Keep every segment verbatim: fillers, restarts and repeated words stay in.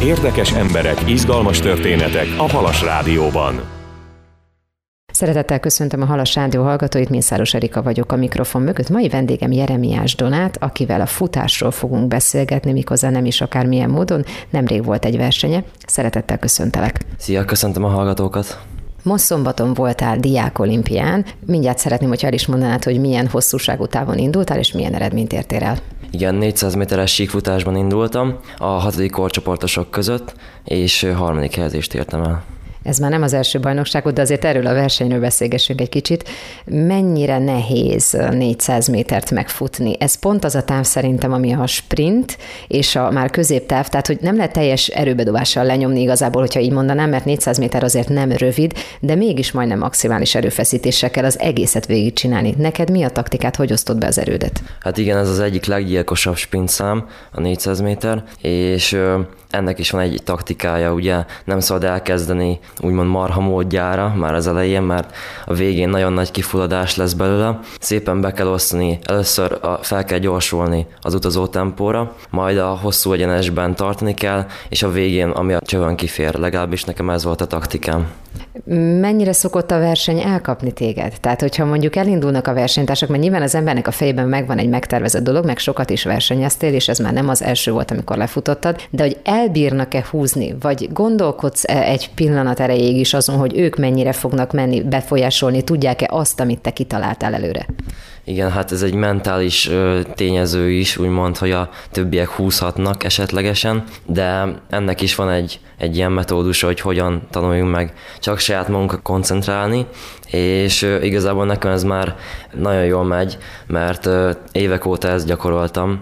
Érdekes emberek, izgalmas történetek a Halas Rádióban. Szeretettel köszöntöm a Halas Rádió hallgatóit, Mészáros Erika vagyok a mikrofon mögött. Mai vendégem Jeremiás Donát, akivel a futásról fogunk beszélgetni, méghozzá nem is akármilyen módon. Nemrég volt egy versenye. Szeretettel köszöntelek. Szia, köszöntöm a hallgatókat. Most szombaton voltál diák olimpián. Mindjárt szeretném, hogyha el is mondanád, hogy milyen hosszúságú távon indultál, és milyen eredményt értél el. Igen, négyszáz méteres síkfutásban indultam a hatodik korcsoportosok között, és harmadik helyezést értem el. Ez már nem az első bajnokságod, de azért erről a versenyről beszélgessünk egy kicsit. Mennyire nehéz négyszáz métert megfutni? Ez pont az a táv szerintem, ami a sprint és a már középtáv, tehát hogy nem lehet teljes erőbedobással lenyomni igazából, hogyha így mondanám, mert négyszáz méter azért nem rövid, de mégis majdnem maximális erőfeszítéssel kell az egészet végigcsinálni. Neked mi a taktikát, hogy osztod be az erődet? Hát igen, ez az egyik leggyilkosabb sprintszám, a négyszáz méter, és ennek is van egy taktikája, ugye nem szabad elkezdeni úgymond marha módjára már az elején, mert a végén nagyon nagy kifulladás lesz belőle. Szépen be kell osztani, először a, fel kell gyorsulni az utazó tempóra, majd a hosszú egyenesben tartani kell, és a végén, ami a csövön kifér, legalábbis nekem ez volt a taktikám. Mennyire szokott a verseny elkapni téged? Tehát, hogyha mondjuk elindulnak a versenytársak, mert nyilván az embernek a fejében megvan egy megtervezett dolog, meg sokat is versenyeztél, és ez már nem az első volt, amikor lefutottad, de hogy elbírnak-e húzni, vagy gondolkodsz egy pillanat erejéig is azon, hogy ők mennyire fognak menni, befolyásolni, tudják-e azt, amit te kitaláltál előre? Igen, hát ez egy mentális ö, tényező is, úgymond, hogy a többiek húzhatnak esetlegesen, de ennek is van egy, egy ilyen metódus, hogy hogyan tanuljunk meg csak saját magunkra koncentrálni, és ö, igazából nekem ez már nagyon jól megy, mert ö, évek óta ezt gyakoroltam,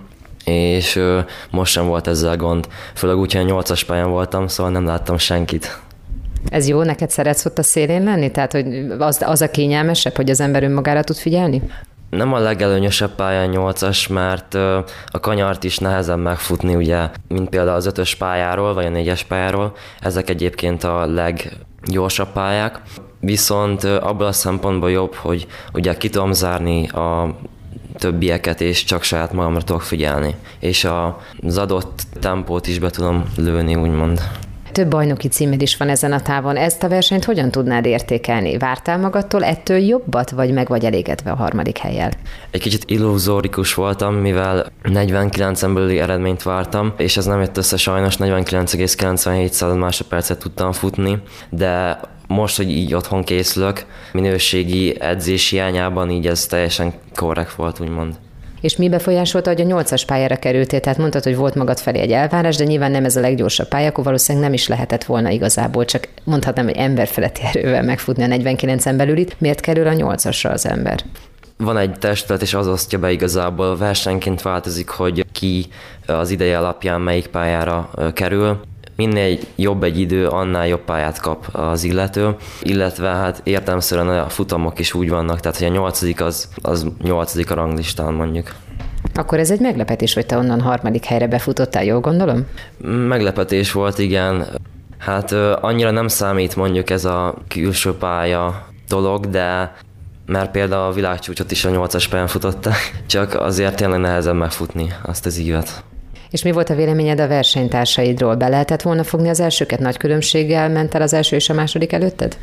és ö, most sem volt ezzel gond. Főleg úgy, hogy a nyolcas pályán voltam, szóval nem láttam senkit. Ez jó, neked szeretsz ott a szélén lenni? Tehát, hogy az, az a kényelmesebb, hogy az ember önmagára tud figyelni? Nem a legelőnyösebb pályán nyolcas, mert a kanyart is nehezen megfutni, ugye, mint például az ötös pályáról, vagy a négyes pályáról. Ezek egyébként a leggyorsabb pályák. Viszont abban a szempontból jobb, hogy ugye ki tudom zárni a többieket, és csak saját magamra tudok figyelni. És az adott tempót is be tudom lőni, úgymond. Több bajnoki címed is van ezen a távon. Ezt a versenyt hogyan tudnád értékelni? Vártál magadtól ettől jobbat, vagy meg vagy elégedve a harmadik hellyel? Egy kicsit illuzórikus voltam, mivel negyvenkilencen belüli eredményt vártam, és ez nem jött össze sajnos, negyvenkilenc egész kilencvenhét másodpercet tudtam futni, de most, hogy így otthon készülök, minőségi edzés hiányában így ez teljesen korrekt volt, úgymond. És mi befolyásolta, hogy a nyolcas pályára kerültél? Tehát mondtad, hogy volt magad felé egy elvárás, de nyilván nem ez a leggyorsabb pálya, akkor valószínűleg nem is lehetett volna igazából, csak mondhatnám, hogy emberfeletti erővel megfutni a negyvenkilencen belülit. Miért kerül a nyolcasra az ember? Van egy testület, és az osztja be igazából. Versenként változik, hogy ki az ideje alapján melyik pályára kerül. Minél jobb egy idő, annál jobb pályát kap az illető, illetve hát értelemszerűen a futamok is úgy vannak, tehát hogy a nyolcadik az, az nyolcadik a ranglistán mondjuk. Akkor ez egy meglepetés, hogy te onnan harmadik helyre befutottál, jól gondolom? Meglepetés volt, igen. Hát annyira nem számít mondjuk ez a külső pálya dolog, de mert például a világcsúcsot is a nyolcas pályán futották, csak azért tényleg nehezen megfutni azt az ívet. És mi volt a véleményed a versenytársaidról? Be lehetett volna fogni az elsőket? Nagy különbséggel ment el az első és a második előtted?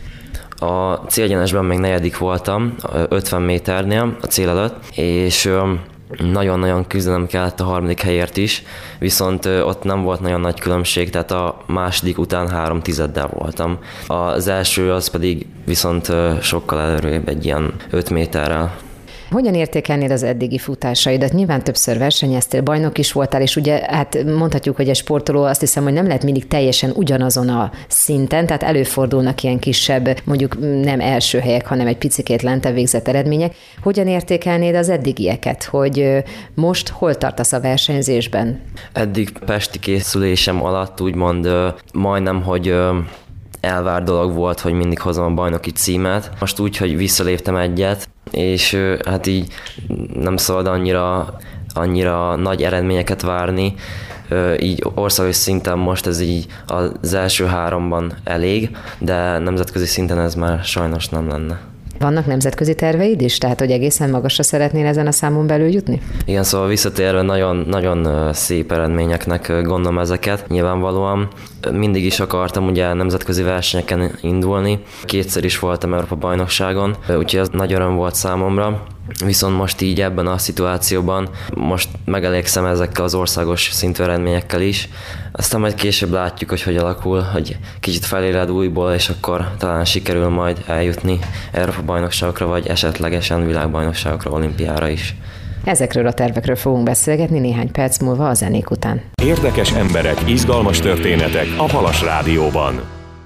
A célegyenesben még negyedik voltam, ötven méternél a cél előtt, és nagyon-nagyon küzdenem kellett a harmadik helyért is, viszont ott nem volt nagyon nagy különbség, tehát a második után három tizeddel voltam. Az első az pedig viszont sokkal előrébb, egy ilyen öt méterrel. Hogyan értékelnéd az eddigi futásaidat? Nyilván többször versenyeztél, bajnok is voltál, és ugye hát mondhatjuk, hogy egy sportoló azt hiszem, hogy nem lehet mindig teljesen ugyanazon a szinten, tehát előfordulnak ilyen kisebb, mondjuk nem első helyek, hanem egy picikét lentebb végzett eredmények. Hogyan értékelnéd az eddigieket, hogy most hol tartasz a versenyzésben? Eddig pesti készülésem alatt úgymond majdnem, hogy elvárt dolog volt, hogy mindig hozom a bajnoki címet. Most úgy, hogy visszaléptem egyet, és hát így nem szabad annyira, annyira nagy eredményeket várni. Így országos szinten most ez így az első háromban elég, de nemzetközi szinten ez már sajnos nem lenne. Vannak nemzetközi terveid is? Tehát, hogy egészen magasra szeretnél ezen a számon belül jutni? Igen, szóval visszatérve nagyon, nagyon szép eredményeknek gondolom ezeket. Nyilvánvalóan mindig is akartam ugye nemzetközi versenyeken indulni. Kétszer is voltam Európa-bajnokságon, úgyhogy ez nagy öröm volt számomra. Viszont most így ebben a szituációban most megelégszem ezekkel az országos szintű eredményekkel is. Aztán majd később látjuk, hogy hogy alakul, hogy kicsit feléled újból, és akkor talán sikerül majd eljutni Európa-bajnokságokra, vagy esetlegesen világbajnokságokra, olimpiára is. Ezekről a tervekről fogunk beszélgetni néhány perc múlva a zenék után. Érdekes emberek, izgalmas történetek a Halas Rádióban.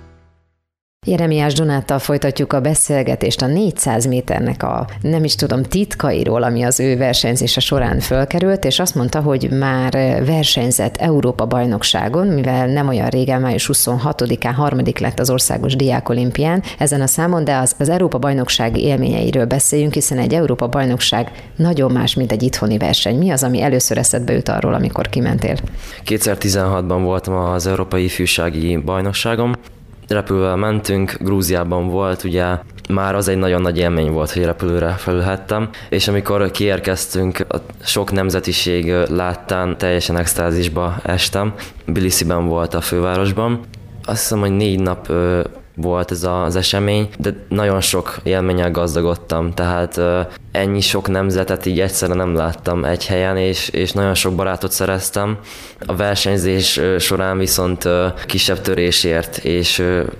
Jeremiás Donáttal folytatjuk a beszélgetést a négyszáz méternek a nem is tudom titkairól, ami az ő versenyzése során fölkerült, és azt mondta, hogy már versenyzett Európa-bajnokságon, mivel nem olyan régen, május huszonhatodikán harmadik lett az országos diákolimpián ezen a számon, de az, az Európa-bajnoksági élményeiről beszéljünk, hiszen egy Európa-bajnokság nagyon más, mint egy itthoni verseny. Mi az, ami először eszedbe jut arról, amikor kimentél? kétezer-tizenhatban voltam az Európai Ifjúsági Bajnokságon. Repülővel mentünk, Grúziában volt, ugye már az egy nagyon nagy élmény volt, hogy repülőre felülhettem, és amikor kiérkeztünk, a sok nemzetiség láttán teljesen extázisba estem. Tbilisiben volt a fővárosban. Azt hiszem, hogy négy nap volt ez az esemény, de nagyon sok élménnyel gazdagodtam, tehát ennyi sok nemzetet így egyszerre nem láttam egy helyen, és, és nagyon sok barátot szereztem. A versenyzés során viszont kisebb törésért, és,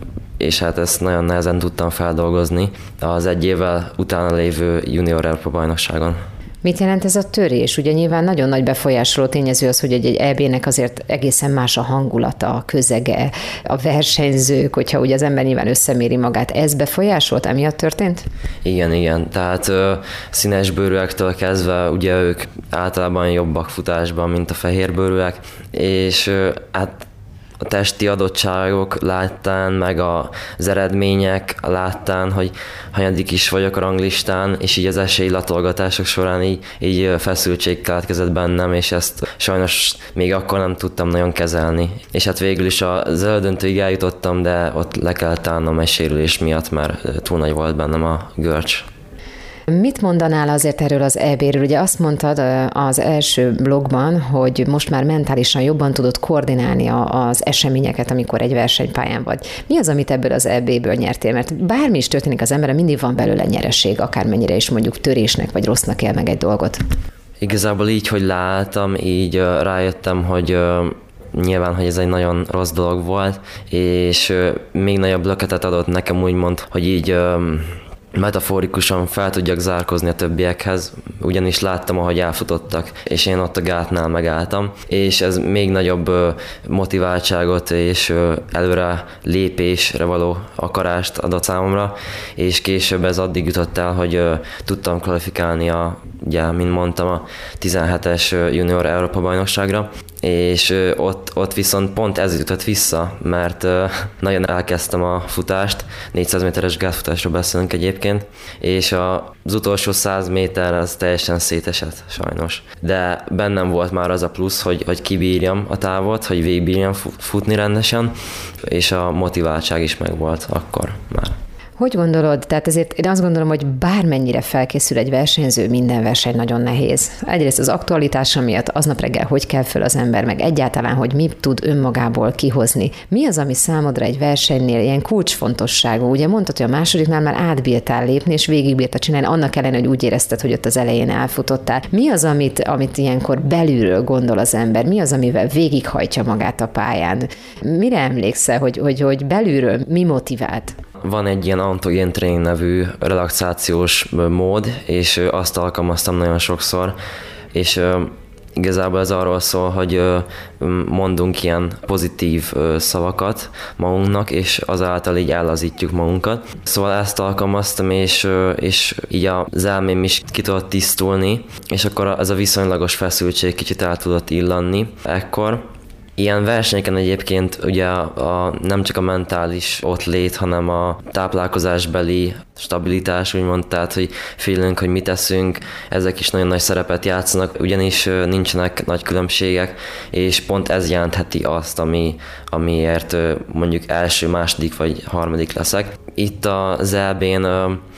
és hát ezt nagyon nehezen tudtam feldolgozni az egy évvel utána lévő junior Európa-bajnokságon. Mit jelent ez a törés? Ugye nyilván nagyon nagy befolyásoló tényező az, hogy egy, egy é bé-nek azért egészen más a hangulata, a közege, a versenyzők, hogyha ugye az ember nyilván összeméri magát. Ez befolyásolt, emiatt történt? Igen, igen. Tehát ö, színesbőrűektől kezdve ugye ők általában jobbak futásban, mint a fehérbőrűek, és ö, hát a testi adottságok láttán, meg az eredmények láttán, hogy hanyadik is vagyok a ranglistán, és így az esélylatolgatások során így, így feszültség keletkezett bennem, és ezt sajnos még akkor nem tudtam nagyon kezelni. És hát végül is az elődöntőig eljutottam, de ott le kellett állnom egy sérülés miatt, mert túl nagy volt bennem a görcs. Mit mondanál azért erről az é bé-ről? Ugye azt mondtad az első blogban, hogy most már mentálisan jobban tudod koordinálni az eseményeket, amikor egy versenypályán vagy. Mi az, amit ebből az é bé-ből nyertél? Mert bármi is történik az emberre, mindig van belőle nyereség, akármennyire is mondjuk törésnek vagy rossznak él meg egy dolgot. Igazából így, hogy láttam, így rájöttem, hogy nyilván, hogy ez egy nagyon rossz dolog volt, és még nagyobb löketet adott nekem úgymond, hogy így metaforikusan fel tudjak zárkozni a többiekhez, ugyanis láttam, ahogy elfutottak, és én ott a gátnál megálltam, és ez még nagyobb motiváltságot és előre lépésre való akarást adott számomra, és később ez addig jutott el, hogy tudtam kvalifikálni a, ugye, mint mondtam, a tizenhetes junior Európa-bajnokságra, és ott, ott viszont pont ez jutott vissza, mert nagyon elkezdtem a futást, négyszáz méteres gátfutásról beszélünk egyébként, és az utolsó száz méter az teljesen szétesett sajnos. De bennem volt már az a plusz, hogy, hogy kibírjam a távot, hogy végigbírjam futni rendesen, és a motiváltság is megvolt akkor már. Hogy gondolod? Tehát ezért én azt gondolom, hogy bármennyire felkészül egy versenyző, minden verseny nagyon nehéz. Egyrészt az aktualitása miatt, aznap reggel hogy kell föl az ember, meg egyáltalán, hogy mit tud önmagából kihozni. Mi az, ami számodra egy versenynél ilyen kulcsfontosságú? Ugye mondtad, hogy a másodiknál már átbírtál lépni, és végigbírtad csinálni, annak ellenére, hogy úgy érezted, hogy ott az elején elfutottál. Mi az, amit, amit ilyenkor belülről gondol az ember? Mi az, amivel végighajtja magát a pályán? Mire emlékszel, hogy, hogy, hogy belülről mi motivált? Van egy ilyen autogén training nevű relaxációs mód, és azt alkalmaztam nagyon sokszor, és igazából ez arról szól, hogy mondunk ilyen pozitív szavakat magunknak, és azáltal így ellazítjuk magunkat. Szóval ezt alkalmaztam, és, és így az elmém is ki tudott tisztulni, és akkor ez a viszonylagos feszültség kicsit el tudott illanni ekkor. Ilyen versenyeken egyébként ugye a, a, nem csak a mentális ott lét, hanem a táplálkozásbeli stabilitás, úgymond, tehát hogy félünk, hogy mit teszünk, ezek is nagyon nagy szerepet játszanak, ugyanis nincsenek nagy különbségek, és pont ez jelentheti azt, ami, amiért mondjuk első, második vagy harmadik leszek. Itt az é bén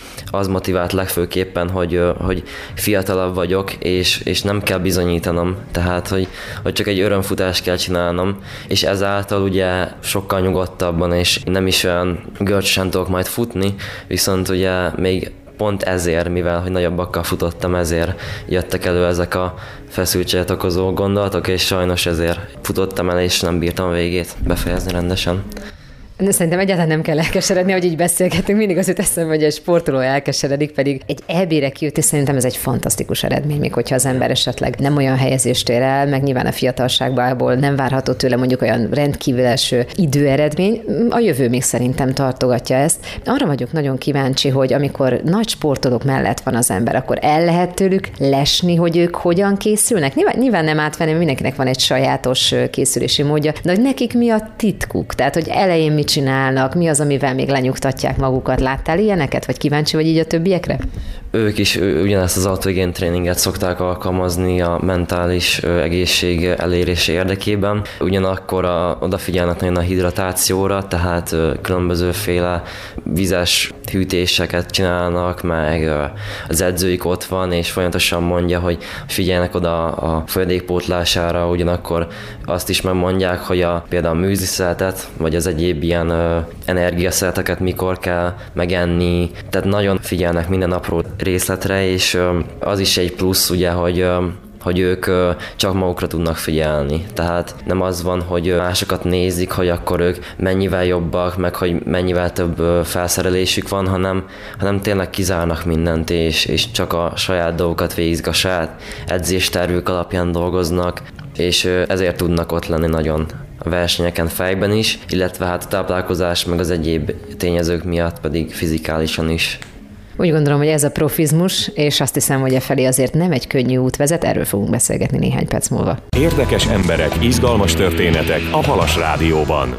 az motivált legfőképpen, hogy, hogy fiatalabb vagyok, és, és nem kell bizonyítanom, tehát hogy, hogy csak egy örömfutást kell csinálnom, és ezáltal ugye sokkal nyugodtabban, és nem is olyan görcsösen tudok majd futni, viszont ugye még pont ezért, mivel hogy nagyobbakkal futottam, ezért jöttek elő ezek a feszültséget okozó gondolatok, és sajnos ezért futottam el, és nem bírtam a végét befejezni rendesen. De szerintem egyáltalán nem kell elkeseredni, hogy így beszélgetünk, mindig az jut eszembe, hogy egy sportoló elkeseredik, pedig egy é bére kijutni, szerintem ez egy fantasztikus eredmény, még hogyha az ember esetleg nem olyan helyezést ér el, meg nyilván a fiatalságból nem várható tőle mondjuk olyan rendkívül első időeredmény, a jövő még szerintem tartogatja ezt. Arra vagyok nagyon kíváncsi, hogy amikor nagy sportolók mellett van az ember, akkor el lehet tőlük lesni, hogy ők hogyan készülnek? Nyilván, nyilván nem átvenni, mindenkinek van egy sajátos készülési módja, de hogy nekik mi a titkuk? Tehát, hogy elején mit csinálnak, mi az, amivel még lenyugtatják magukat? Láttál ilyeneket, vagy kíváncsi vagy így a többieket? Ők is ugyanezt az autoigén tréninget szokták alkalmazni a mentális egészség elérése érdekében. Ugyanakkor a, odafigyelnek nagyon a hidratációra, tehát különbözőféle vizes hűtéseket csinálnak, meg az edzőik ott van, és folyamatosan mondja, hogy figyeljenek oda a folyadékpótlására, ugyanakkor azt is megmondják, hogy a, például a műzliszeltet, vagy az egyéb ilyen ö, energiaszelteket mikor kell megenni, tehát nagyon figyelnek minden apró részletre, és ö, az is egy plusz, ugye, hogy ö, hogy ők csak magukra tudnak figyelni. Tehát nem az van, hogy másokat nézik, hogy akkor ők mennyivel jobbak, meg hogy mennyivel több felszerelésük van, hanem, hanem tényleg kizárnak mindent, és, és csak a saját dolgokat végzik, a saját edzéstervük alapján dolgoznak, és ezért tudnak ott lenni nagyon a versenyeken fejben is, illetve hát a táplálkozás meg az egyéb tényezők miatt pedig fizikálisan is. Úgy gondolom, hogy ez a profizmus, és azt hiszem, hogy e felé azért nem egy könnyű út vezet, erről fogunk beszélgetni néhány perc múlva. Érdekes emberek, izgalmas történetek a Halas Rádióban.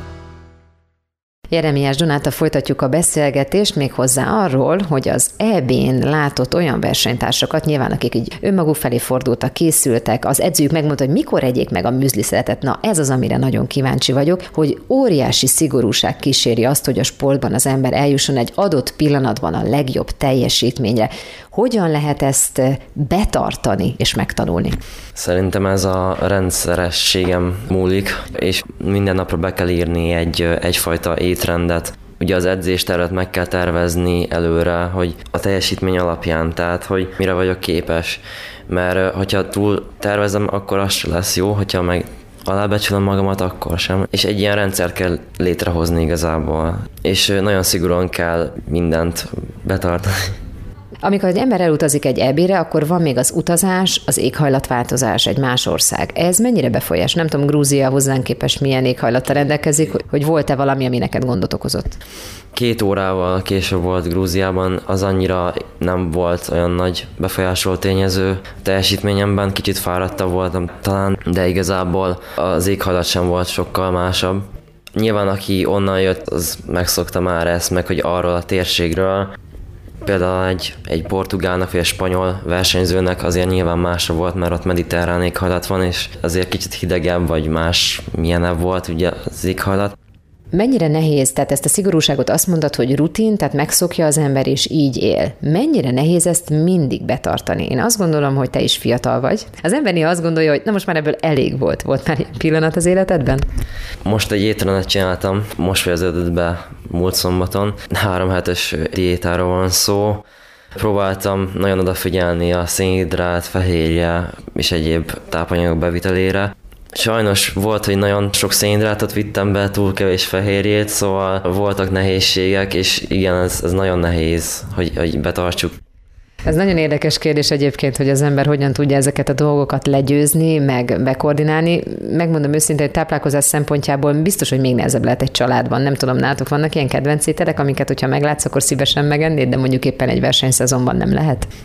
Jeremiás Donáttal folytatjuk a beszélgetést méghozzá arról, hogy az é bén látott olyan versenytársakat, nyilván akik így önmaguk felé fordultak, készültek, az edzőjük megmondta, hogy mikor egyék meg a műzliszeletet. Na ez az, amire nagyon kíváncsi vagyok, hogy óriási szigorúság kíséri azt, hogy a sportban az ember eljusson egy adott pillanatban a legjobb teljesítményre. Hogyan lehet ezt betartani és megtanulni? Szerintem ez a rendszerességem múlik, és minden napra be kell írni egy, egyfajta étrendet. Ugye az edzéstervet meg kell tervezni előre, hogy a teljesítmény alapján, tehát hogy mire vagyok képes. Mert hogyha túl tervezem, akkor az sem lesz jó, hogyha meg alábecsülöm magamat, akkor sem. És egy ilyen rendszert kell létrehozni igazából. És nagyon szigorúan kell mindent betartani. Amikor egy ember elutazik egy é bére, akkor van még az utazás, az éghajlatváltozás, egy más ország. Ez mennyire befolyás? Nem tudom, Grúzia hozzánk képest milyen éghajlattal rendelkezik, hogy volt-e valami, ami neked gondot okozott? Két órával később volt Grúziában, az annyira nem volt olyan nagy befolyásoló tényező. Teljesítményemben kicsit fáradtabb voltam talán, de igazából az éghajlat sem volt sokkal másabb. Nyilván aki onnan jött, az megszokta már ezt, meg hogy arról a térségről. Például egy, egy portugálnak vagy egy spanyol versenyzőnek azért nyilván másra volt, mert ott mediterrán éghajlat van, és azért kicsit hidegebb vagy más milyenebb volt ugye az éghajlat. Mennyire nehéz, tehát ezt a szigorúságot azt mondod, hogy rutin, tehát megszokja az ember és így él. Mennyire nehéz ezt mindig betartani? Én azt gondolom, hogy te is fiatal vagy. Az ember néha azt gondolja, hogy na most már ebből elég volt. Volt már egy pillanat az életedben? Most egy étrendet csináltam, most fejeződött be múlt szombaton. Három hetes diétáról van szó. Próbáltam nagyon odafigyelni a szénhidrát, fehérje és egyéb tápanyagok bevitelére. Sajnos volt, hogy nagyon sok szénhidrátot vittem be, túl kevés fehérjét, szóval voltak nehézségek, és igen, ez, ez nagyon nehéz, hogy, hogy betartsuk. Ez nagyon érdekes kérdés egyébként, hogy az ember hogyan tudja ezeket a dolgokat legyőzni, meg bekoordinálni. Megmondom őszintén, hogy táplálkozás szempontjából biztos, hogy még nehezebb lehet egy családban. Nem tudom, nálatok vannak ilyen kedvenc ételek, amiket, hogyha meglátsz, akkor szívesen megennéd, de mondjuk éppen egy versenyszezonban nem lehet?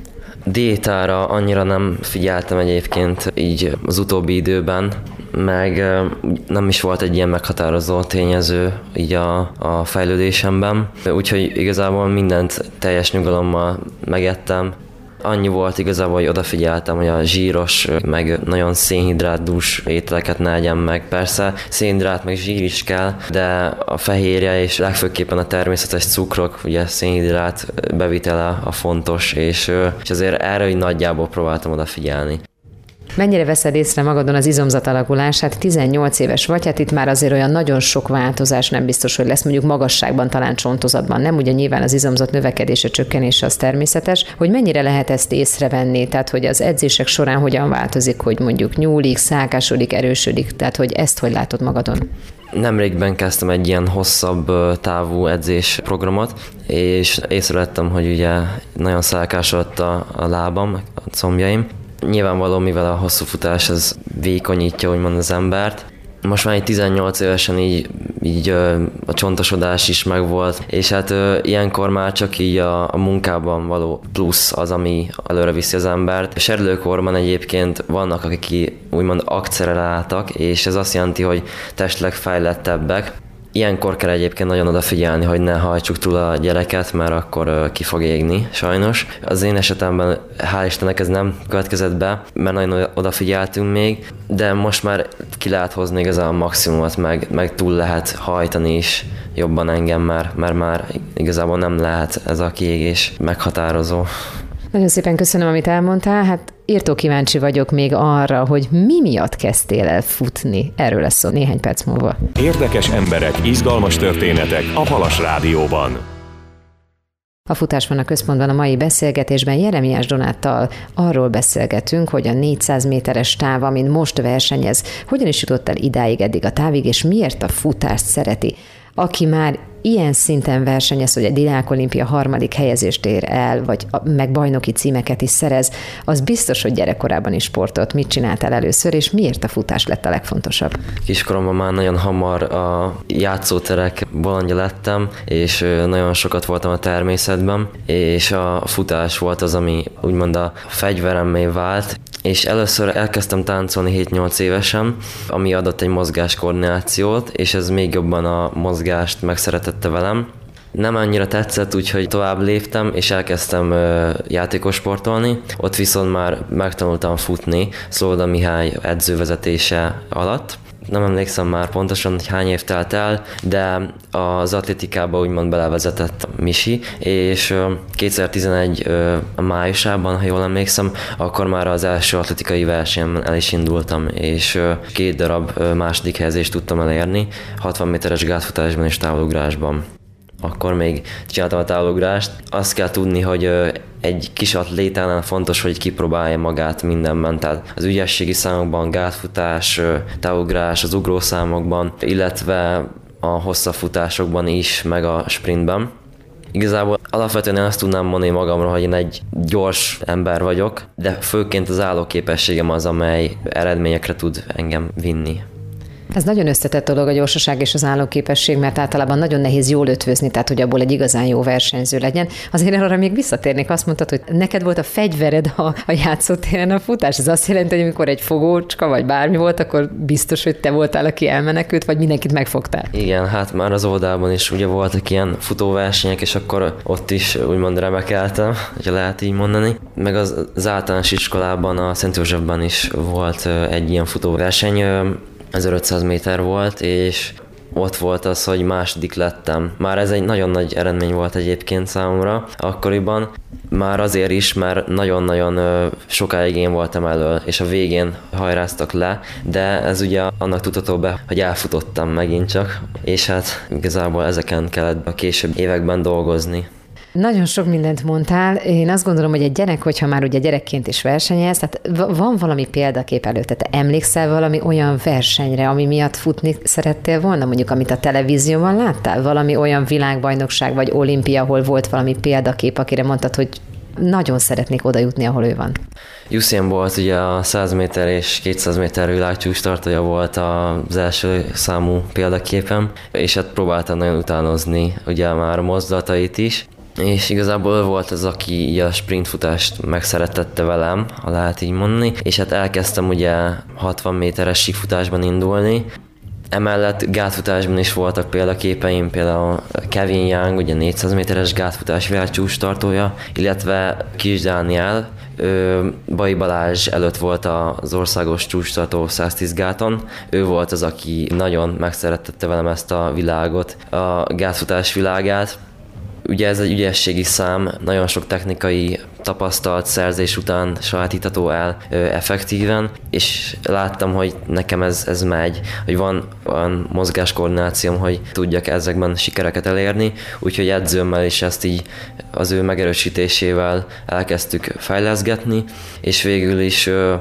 Diétára annyira nem figyeltem egyébként így az utóbbi időben, meg nem is volt egy ilyen meghatározó tényező így a, a fejlődésemben, úgyhogy igazából mindent teljes nyugalommal megettem. Annyi volt igazából, hogy odafigyeltem, hogy a zsíros, meg nagyon szénhidrátdús ételeket ne egyem meg. Persze szénhidrát meg zsír is kell, de a fehérje és legfőképpen a természetes cukrok, ugye szénhidrát bevitele a fontos, és, és azért erre így nagyjából próbáltam odafigyelni. Mennyire veszed észre magadon az izomzat alakulását? tizennyolc éves vagy, hát itt már azért olyan nagyon sok változás nem biztos, hogy lesz, mondjuk magasságban, talán csontozatban, nem? Ugye nyilván az izomzat növekedése, csökkenése az természetes, hogy mennyire lehet ezt észrevenni, tehát hogy az edzések során hogyan változik, hogy mondjuk nyúlik, szálkásodik, erősödik, tehát hogy ezt hogy látod magadon? Nemrégben kezdtem egy ilyen hosszabb távú edzésprogramot, és észrevettem, hogy ugye nagyon szálkásodott a, a lábam, a combjaim. Nyilvánvaló, mivel a hosszú futás az vékonyítja úgymond az embert. Most már így tizennyolc évesen így, így a csontosodás is megvolt, és hát ilyenkor már csak így a, a munkában való plusz az, ami előre viszi az embert. Serdülőkorban egyébként vannak, akik úgymond akceleráltak, és ez azt jelenti, hogy testileg fejlettebbek. Ilyenkor kell egyébként nagyon odafigyelni, hogy ne hajtsuk túl a gyereket, mert akkor ki fog égni, sajnos. Az én esetemben hál' Istennek ez nem következett be, mert nagyon odafigyeltünk még, de most már ki lehet hozni igazán a maximumot, meg, meg túl lehet hajtani is jobban engem, mert, mert már igazából nem lehet ez a kiégés meghatározó. Nagyon szépen köszönöm, amit elmondtál. Hát írtó kíváncsi vagyok még arra, hogy mi miatt kezdtél el futni. Erről lesz szó néhány perc múlva. Érdekes emberek, izgalmas történetek a Halas Rádióban. A futás van a központban a mai beszélgetésben. Jeremiás Donáttal arról beszélgetünk, hogy a négyszáz méteres táv, amin most versenyez, hogyan is jutott el idáig eddig a távig, és miért a futást szereti. Aki már ilyen szinten versenyez, hogy egy világolimpia harmadik helyezést ér el, vagy meg bajnoki címeket is szerez, az biztos, hogy gyerekkorában is sportolt. Mit csináltál először, és miért a futás lett a legfontosabb? Kiskoromban már nagyon hamar a játszóterek bolondja lettem, és nagyon sokat voltam a természetben, és a futás volt az, ami úgymond a fegyveremmé vált, és először elkezdtem táncolni hét-nyolc évesen, ami adott egy mozgáskoordinációt, és ez még jobban a mozgást megszeretette velem. Nem annyira tetszett, úgyhogy tovább léptem, és elkezdtem ö, játékos sportolni. Ott viszont már megtanultam futni Szolda Mihály edzővezetése alatt. Nem emlékszem már pontosan, hogy hány év telt el, de az atlétikába úgymond belevezetett Misi, és kétezer-tizenegy májusában, ha jól emlékszem, akkor már az első atlétikai versenyen el is indultam, és két darab második helyezést tudtam elérni, hatvan méteres gátfutásban és távolugrásban. Akkor még csináltam a távolugrást. Azt kell tudni, hogy egy kis atlétánál fontos, hogy kipróbálja magát mindenben, tehát az ügyességi számokban, gátfutás, távolugrás, az ugrószámokban, illetve a hosszabb futásokban is, meg a sprintben. Igazából alapvetően azt tudnám mondani magamról, hogy én egy gyors ember vagyok, de főként az állóképességem az, amely eredményekre tud engem vinni. Ez nagyon összetett dolog a gyorsaság és az állóképesség, mert általában nagyon nehéz jól ötvözni, tehát hogy abból egy igazán jó versenyző legyen. Azért arra még visszatérnék, azt mondtad, hogy neked volt a fegyvered a, a játszótéren a futás. Ez azt jelenti, hogy amikor egy fogócska vagy bármi volt, akkor biztos, hogy te voltál, aki elmenekült, vagy mindenkit megfogtál. Igen, hát már az oldalban is ugye voltak ilyen futóversenyek, és akkor ott is úgymond remekeltem, hogyha lehet így mondani. Meg az, az általános iskolában, a Szent Józsefben is volt egy ilyen futóverseny, ezerötszáz méter volt, és ott volt az, hogy második lettem. Már ez egy nagyon nagy eredmény volt egyébként számomra akkoriban. Már azért is, mert nagyon-nagyon sokáig én voltam elől, és a végén hajráztak le, de ez ugye annak tudható be, hogy elfutottam megint csak, és hát igazából ezeken kellett a később években dolgozni. Nagyon sok mindent mondtál. Én azt gondolom, hogy egy gyerek, hogyha már ugye gyerekként is versenyez, tehát van valami példakép előtt. Te emlékszel valami olyan versenyre, ami miatt futni szerettél volna, mondjuk amit a televízióban láttál? Valami olyan világbajnokság vagy olimpia, ahol volt valami példakép, akire mondtad, hogy nagyon szeretnék oda jutni, ahol ő van. Usain Bolt ugye a száz méter és kétszáz méter világcsúcs tartója volt az első számú példaképem, és hát próbáltam nagyon utánozni ugye már a mozdulatait is. és igazából volt az, aki a sprintfutást megszeretette velem, ha lehet így mondani, és hát elkezdtem ugye hatvan méteres síkfutásban indulni. Emellett gátfutásban is voltak példaképeim, például Kevin Young, ugye négyszáz méteres gátfutás világcsúcs tartója, illetve Kis Dániel, Bai Balázs előtt volt az országos csúcstartó száztíz gáton. Ő volt az, aki nagyon megszerettette velem ezt a világot, a gátfutás világát. Ugye ez egy ügyességi szám, nagyon sok technikai tapasztalt szerzés után sajátítható el ö, effektíven, és láttam, hogy nekem ez, ez megy, hogy van olyan mozgáskoordinációm, hogy tudjak ezekben sikereket elérni, úgyhogy edzőmmel is ezt így az ő megerősítésével elkezdtük fejleszgetni, és végül is ö,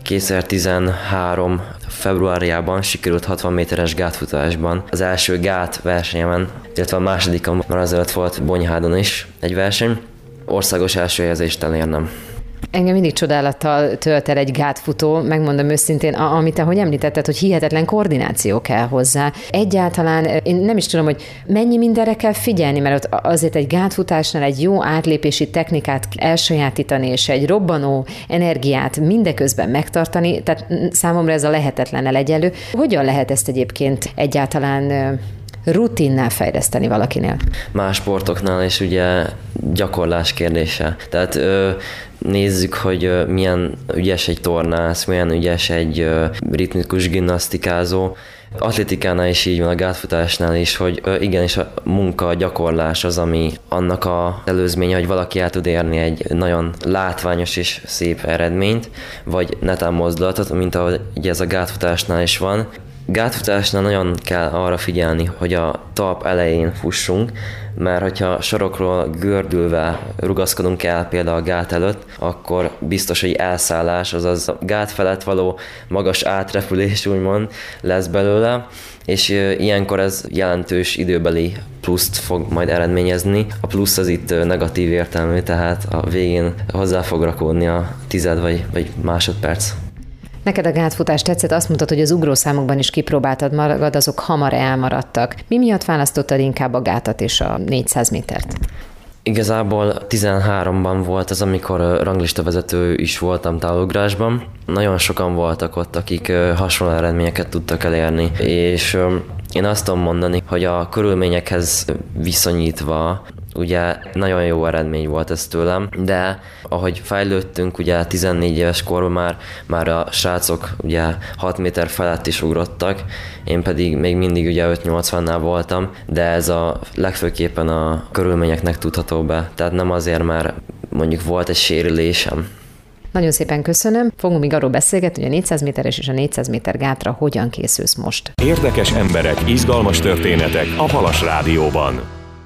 kétezer-tizenhárom februárjában sikerült hatvan méteres gátfutásban az első gát versenyemen, illetve a másodikon, már azelőtt volt Bonyhádon is egy verseny, országos első helyezést elérnem. Engem mindig csodálattal tölt el egy gátfutó, megmondom őszintén, amit ahogy említetted, hogy hihetetlen koordináció kell hozzá. Egyáltalán én nem is tudom, hogy mennyi mindenre kell figyelni, mert ott azért egy gátfutásnál egy jó átlépési technikát elsajátítani, és egy robbanó energiát mindeközben megtartani, tehát számomra ez a lehetetlennel egyenlő. Hogyan lehet ezt egyébként egyáltalán rutinnál fejleszteni valakinél? Más sportoknál is ugye gyakorlás kérdése. Tehát ö, nézzük, hogy ö, milyen ügyes egy tornász, milyen ügyes egy ö, ritmikus gimnasztikázó. Atlétikánál is így van, a gátfutásnál is, hogy ö, igenis a munka, a gyakorlás az, ami annak a előzménye, hogy valaki el tud érni egy nagyon látványos és szép eredményt, vagy netán mozdulatot, mint ahogy ugye ez a gátfutásnál is van. Gátfutásnál nagyon kell arra figyelni, hogy a talp elején fussunk, mert hogyha sorokról gördülve rugaszkodunk el például a gát előtt, akkor biztos, hogy elszállás, azaz a gát felett való magas átrepülés úgymond lesz belőle, és ilyenkor ez jelentős időbeli pluszt fog majd eredményezni. A plusz az itt negatív értelmű, tehát a végén hozzá fog rakódni a tized vagy, vagy másodperc. Neked a gátfutás tetszett, azt mondtad, hogy az ugrószámokban is kipróbáltad magad, azok hamar elmaradtak. Mi miatt választottad inkább a gátat és a négyszáz métert? Igazából tizenháromban volt az, amikor ranglistavezető is voltam távolugrásban. Nagyon sokan voltak ott, akik hasonló eredményeket tudtak elérni, és én azt tudom mondani, hogy a körülményekhez viszonyítva ugye nagyon jó eredmény volt ez tőlem, de ahogy fejlődtünk, ugye tizennégy éves korban már, már a srácok ugye hat méter felett is ugrottak, én pedig még mindig ugye öt nyolcvannál voltam, de ez a legfőképpen a körülményeknek tudható be, tehát nem azért, mert mondjuk volt egy sérülésem. Nagyon szépen köszönöm. Fogunk még arról beszélgetni, hogy a négyszáz méteres és a négyszáz méter gátra hogyan készülsz most. Érdekes emberek, izgalmas történetek a Halas Rádióban.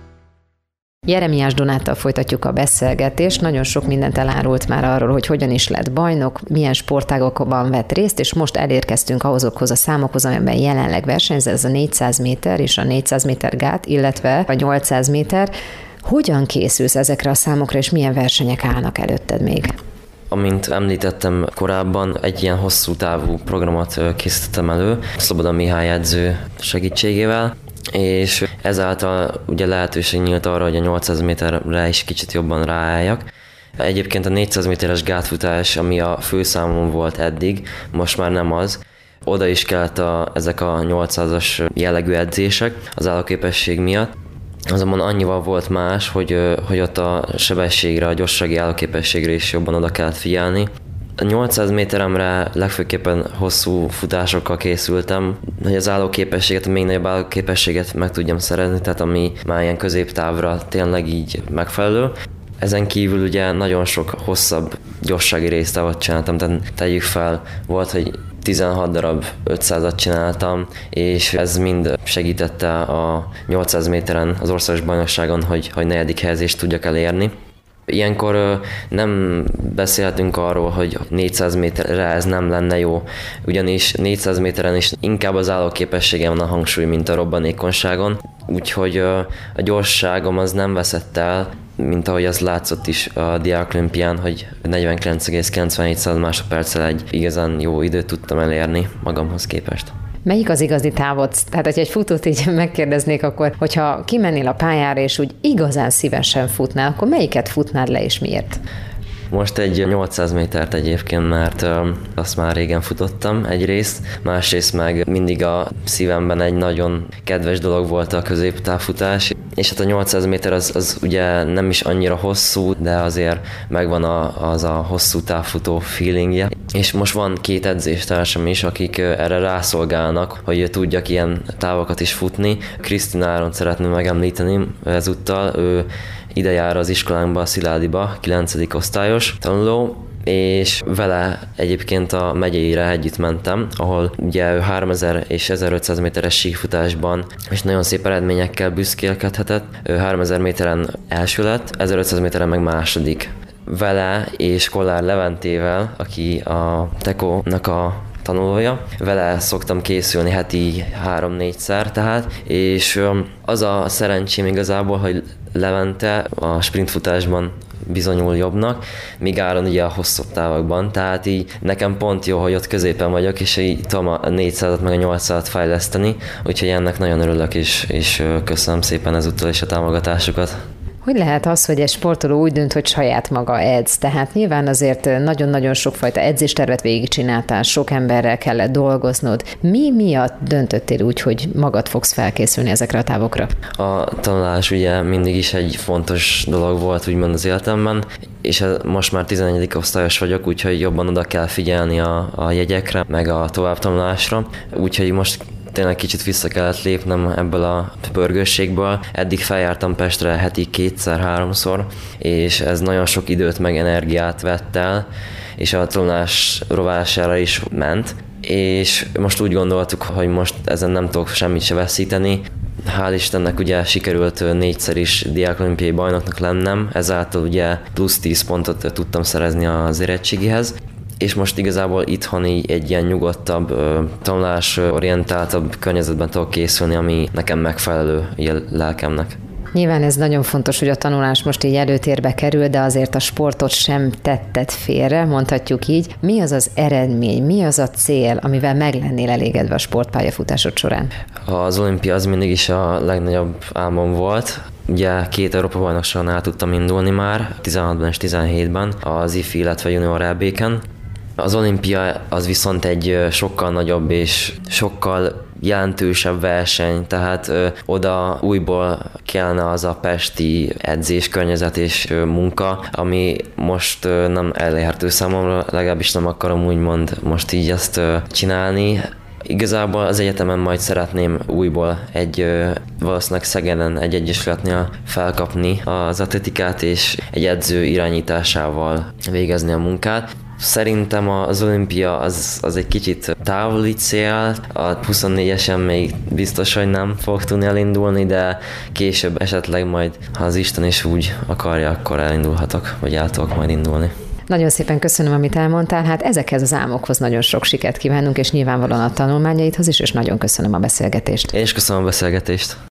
Jeremiás Donáttal folytatjuk a beszélgetést. Nagyon sok mindent elárult már arról, hogy hogyan is lett bajnok, milyen sportágokban vett részt, és most elérkeztünk ahhozokhoz a számokhoz, amiben jelenleg versenyez, ez a négyszáz méter és a négyszáz méter gát, illetve a nyolcszáz méter. Hogyan készülsz ezekre a számokra, és milyen versenyek állnak előtted még? Amint említettem korábban, egy ilyen hosszú távú programot készítettem elő, Szloboda Mihály edző segítségével, és ezáltal ugye lehetőség nyílt arra, hogy a nyolcszáz méterre is kicsit jobban ráálljak. Egyébként a négyszáz méteres gátfutás, ami a főszámom volt eddig, most már nem az. Oda is kellett a, ezek a nyolcszázas jellegű edzések az állóképesség miatt. Azonban annyival volt más, hogy, hogy ott a sebességre, a gyorsasági állóképességre is jobban oda kellett figyelni. A nyolcszáz méteremre legfőképpen hosszú futásokkal készültem, hogy az állóképességet, a még nagyobb állóképességet meg tudjam szerezni, tehát ami már ilyen középtávra tényleg így megfelelő. Ezen kívül ugye nagyon sok hosszabb gyorsági résztávot csináltam, tehát tegyük fel, volt, hogy tizenhat darab ötszázat csináltam, és ez mind segítette a nyolcszáz méteren az országos bajnokságon, hogy, hogy negyedik helyezést tudjak elérni. Ilyenkor nem beszélhetünk arról, hogy négyszáz méterre ez nem lenne jó, ugyanis négyszáz méteren is inkább az állóképességem van a hangsúly, mint a robbanékonyságon, úgyhogy a gyorsságom az nem veszett el, mint ahogy az látszott is a Diák Olimpián, hogy negyvenkilenc egész kilencvennégy másodperccel egy igazán jó időt tudtam elérni magamhoz képest. Melyik az igazi távod? Tehát, hogyha egy futót így megkérdeznék, akkor, hogyha kimennél a pályára, és úgy igazán szívesen futnál, akkor melyiket futnád le, és miért? Most egy nyolcszáz métert egyébként, mert azt már régen futottam egyrészt, másrészt meg mindig a szívemben egy nagyon kedves dolog volt a középtávfutás, és hát a nyolcszáz méter az, az ugye nem is annyira hosszú, de azért megvan a, az a hosszú távfutó feelingje. És most van két edzéstársam is, akik erre rászolgálnak, hogy tudjak ilyen távokat is futni. Krisztina Áront szeretném megemlíteni ezúttal, ő ide jár az iskolánkba, a Sziládiba, kilencedik osztályos tanuló, és vele egyébként a megyéire együtt mentem, ahol ugye ő háromezer és ezerötszáz méteres síkfutásban és nagyon szép eredményekkel büszkélkedhetett. Ő háromezer méteren első lett, ezerötszáz méteren meg második. Vele és Kollár Leventével, aki a Tekónak a tanulója. Vele szoktam készülni heti három-négyszer tehát, és az a szerencsém igazából, hogy Levente a sprintfutásban bizonyul jobbnak, míg Áron ugye a hosszabb távokban, tehát így nekem pont jó, hogy ott középen vagyok, és így tudom a négyszázat meg a nyolcszázat fejleszteni, úgyhogy ennek nagyon örülök, és, és köszönöm szépen ezúttal is a támogatásukat. Hogy lehet az, hogy egy sportoló úgy dönt, hogy saját maga edz? Tehát nyilván azért nagyon-nagyon sokfajta edzéstervet végigcsináltál, sok emberrel kellett dolgoznod. Mi miatt döntöttél úgy, hogy magad fogsz felkészülni ezekre a távokra? A tanulás ugye mindig is egy fontos dolog volt úgymond az életemben, és most már tizennegyedik osztályos vagyok, úgyhogy jobban oda kell figyelni a, a jegyekre, meg a továbbtanulásra. Úgyhogy most tényleg kicsit vissza kellett lépnem ebből a pörgősségből. Eddig feljártam Pestre heti kétszer-háromszor, és ez nagyon sok időt meg energiát vett el, és a tanulás rovására is ment. És most úgy gondoltuk, hogy most ezen nem tudok semmit se veszíteni. Hál' Istennek ugye sikerült négyszer is diákolimpiai bajnoknak lennem, ezáltal ugye plusz tíz pontot tudtam szerezni az érettségihez. És most igazából itthon így egy ilyen nyugodtabb, tanulásorientáltabb környezetben tudok készülni, ami nekem megfelelő ilyen lelkemnek. Nyilván ez nagyon fontos, hogy a tanulás most így előtérbe kerül, de azért a sportot sem tetted félre, mondhatjuk így. Mi az az eredmény, mi az a cél, amivel meg lennél elégedve a sportpályafutásod során? Az olimpia az mindig is a legnagyobb álmom volt. Ugye két Európa-bajnokságon át tudtam indulni már, tizenhatban és tizenhétben, az ifi, illetve junior é bé-ken. Az olimpia az viszont egy sokkal nagyobb és sokkal jelentősebb verseny, tehát ö, oda újból kellene az a pesti edzéskörnyezet és ö, munka, ami most ö, nem elérhető számomra, legalábbis nem akarom úgymond most így ezt ö, csinálni. Igazából az egyetemen majd szeretném újból egy ö, valószínűleg Szegeden egy egyesületnél felkapni az atletikát és egy edző irányításával végezni a munkát. Szerintem az olimpia az, az egy kicsit távoli cél, a huszonnégyesen még biztos, hogy nem fog tudni elindulni, de később esetleg majd, ha az Isten is úgy akarja, akkor elindulhatok, vagy el tudok majd indulni. Nagyon szépen köszönöm, amit elmondtál, hát ezekhez az álmokhoz nagyon sok sikert kívánunk, és nyilvánvalóan a tanulmányaidhoz is, és nagyon köszönöm a beszélgetést. Én is köszönöm a beszélgetést.